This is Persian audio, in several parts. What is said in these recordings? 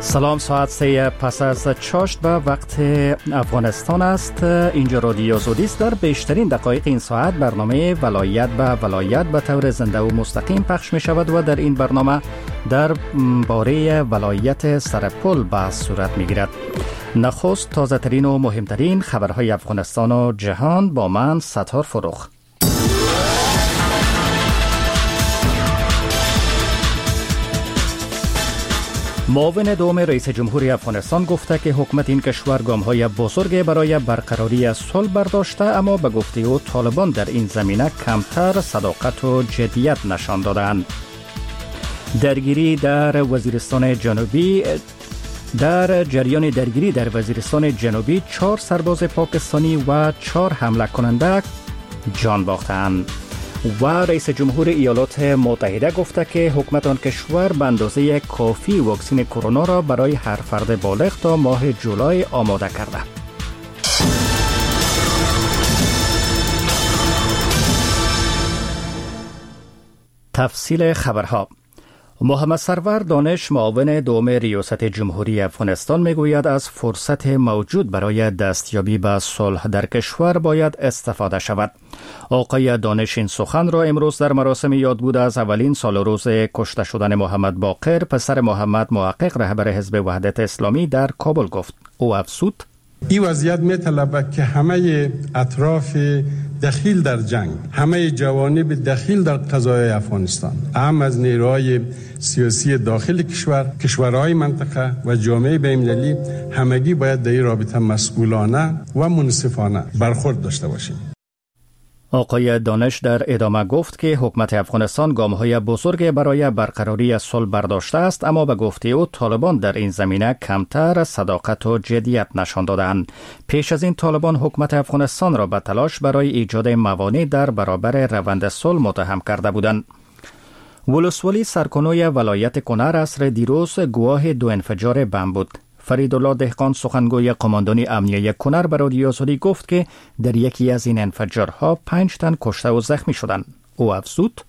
سلام، ساعت 3 پس از چاشت به وقت افغانستان است. اینجا رادیو آزادی است. در بیشترین دقایق این ساعت برنامه ولایت به ولایت به طور زنده و مستقیم پخش می شود و در این برنامه در باره ولایت سرپل بحث صورت می گیرد. نخست تازه ترین و مهمترین خبرهای افغانستان و جهان با من ستار فروخ. معاون دوم رئیس جمهوری افغانستان گفته که حکومت این کشور گام‌های بزرگ برای برقراری صلح برداشته، اما به گفته او طالبان در این زمینه کمتر صداقت و جدیت نشان دادند. درگیری در وزیرستان جنوبی در جریان درگیری در وزیرستان جنوبی 4 سرباز پاکستانی و 4 حمله کننده جان باختند. و رئیس جمهور ایالات متحده گفته که حکومت آن کشور به اندازه کافی واکسن کرونا را برای هر فرد بالغ تا ماه جولای آماده کرده. تفصیل خبرها. محمد سرور دانش، معاون دوم ریاست جمهوری افغانستان میگوید از فرصت موجود برای دستیابی به صلح در کشور باید استفاده شود. آقای دانش این سخن را امروز در مراسم یادبود از اولین سال و روز کشته شدن محمد باقر، پسر محمد محقق رهبر حزب وحدت اسلامی، در کابل گفت. او افزود: این وضعیت می‌طلبد که همه اطراف دخیل در جنگ، همه جوانب دخیل در قضای افغانستان، اهم از نیروهای سیاسی داخل کشور، کشورهای منطقه و جامعه بین‌المللی، همگی باید در این رابطه مسئولانه و منصفانه برخورد داشته باشیم. آقای دانش در ادامه گفت که حکومت افغانستان گام‌های بزرگ برای برقراری صلح برداشته است، اما به گفته او طالبان در این زمینه کمتر صداقت و جدیت نشان دادند. پیش از این طالبان حکومت افغانستان را به تلاش برای ایجاد موانع در برابر روند صلح متهم کرده بودند. ولسوالی سرکنوی ولایت کنر عصر دیروز گواه 2 انفجار بم بود. فریدالله دهقان، سخنگوی قماندانی امنیه کنر، به رادیو آزادی گفت که در یکی از این انفجارها 5 تن کشته و زخمی شدند. او افزود: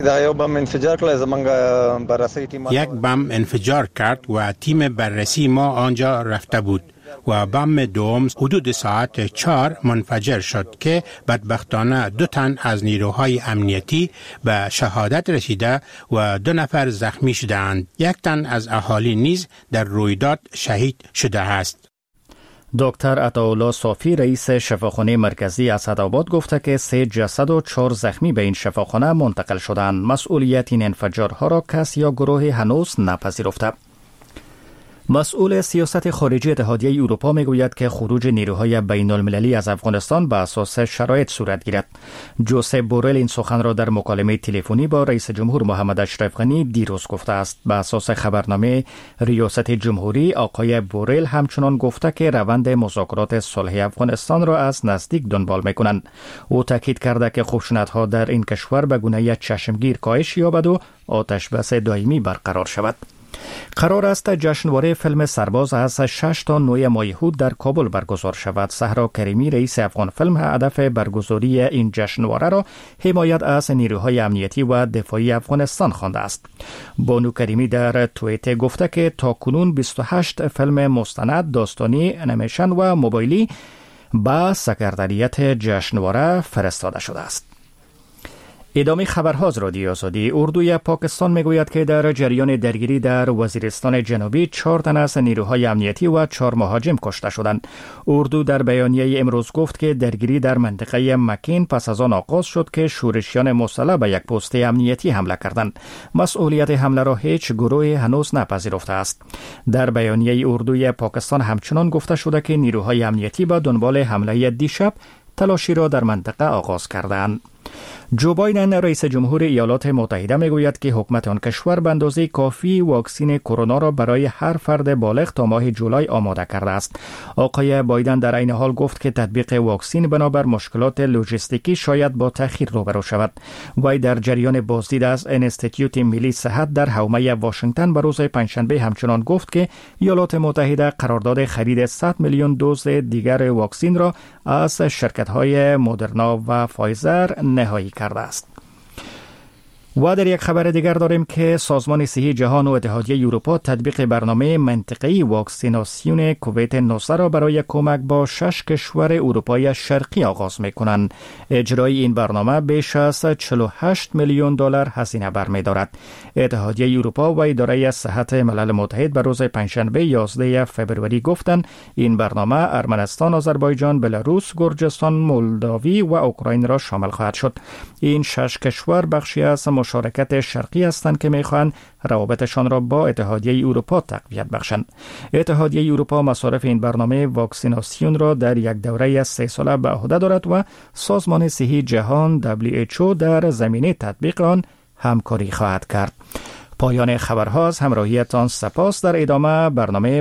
یک بم انفجار کرد و تیم بررسی ما آنجا رفته بود و بم دوم حدود ساعت 4 منفجر شد که بدبختانه 2 تن از نیروهای امنیتی به شهادت رسیده و 2 نفر زخمی شدند. 1 تن از اهالی نیز در رویداد شهید شده است. دکتر عطاالله صافی، رئیس شفاخانه مرکزی اسدآباد، گفته که 3 جسد و 4 زخمی به این شفاخانه منتقل شدند. مسئولیت این انفجارها را کس یا گروه هنوز نپذیرفته. مسئول سیاست خارجی اتحادیه اروپا میگوید که خروج نیروهای بین المللی از افغانستان به اساس شرایط صورت گیرد. جوزپ بورل این سخن را در مکالمه تلفنی با رئیس جمهور محمد اشرف غنی دیروز گفته است. به اساس خبرنامه ریاست جمهوری، آقای بورل همچنان گفته که روند مذاکرات صلح افغانستان را از نزدیک دنبال میکنند. او تاکید کرده که خشونت‌ها در این کشور به گونه چشمگیر کاهش یابد و آتش بس دائمی برقرار شود. قرار است جشنواره فیلم سرباز از 6 تا 9 ماه حود در کابل برگزار شود. صحرا کریمی، رئیس افغان فیلم، هدف برگزاری این جشنواره را حمایت از نیروهای امنیتی و دفاعی افغانستان خوانده است. بانو کریمی در توییتر گفته که تاکنون 28 فیلم مستند، داستانی، انیمیشن و موبایلی به سکرتریت جشنواره فرستاده شده است. ادامه خبرها از رادیو آزادی. اردوی پاکستان میگوید که در جریان درگیری در وزیرستان جنوبی 4 تن از نیروهای امنیتی و 4 مهاجم کشته شدند. اردو در بیانیه امروز گفت که درگیری در منطقه مکین پس از آن آغاز شد که شورشیان مسلح به یک پست امنیتی حمله کردند. مسئولیت حمله را هیچ گروهی هنوز نپذیرفته است. در بیانیه اردوی پاکستان همچنان گفته شده که نیروهای امنیتی به دنبال حمله دیشب تلاشی را در منطقه آغاز کردند. جو بایدن، رئیس جمهور ایالات متحده، میگوید که حکومت آن کشور به اندازه کافی واکسن کرونا را برای هر فرد بالغ تا ماه جولای آماده کرده است. آقای بایدن در عین حال گفت که تطبیق واکسن بنابر مشکلات لوجستیکی شاید با تأخیر روبرو شود. وی در جریان بازدید از انستیتیوت ملی صحت در حومه واشنگتن به روز پنجشنبه همچنان گفت که ایالات متحده قرارداد خرید 100 میلیون دوز دیگر واکسن را از شرکت‌های مدرنا و فایزر نهایی کرده است. و در یک خبر دیگر داریم که سازمان صحی جهان و اتحادیه اروپا تطبیق برنامه منطقه‌ای واکسیناسیون کووید 19 را برای کمک با 6 کشور اروپای شرقی آغاز می‌کنند. اجرای این برنامه بیش از 48 میلیون دلار هزینه برمی‌دارد. اتحادیه اروپا و اداره صحت ملل متحد به روز پنجشنبه 11 فوریه گفتند این برنامه ارمنستان، آذربایجان، بلاروس، گرجستان، مولداوی و اوکراین را شامل خواهد شد. این 6 کشور بخشی از مشارکت شرقی هستند که می‌خواهند روابطشان را با اتحادیه اروپا تقویت بخشند. اتحادیه اروپا مصارف این برنامه واکسیناسیون را در یک دوره 3 ساله به عهده دارد و سازمان صحی جهان WHO در زمینه تطبیق آن همکاری خواهد کرد. پایان خبرها، از همراهیتان سپاس. در ادامه برنامه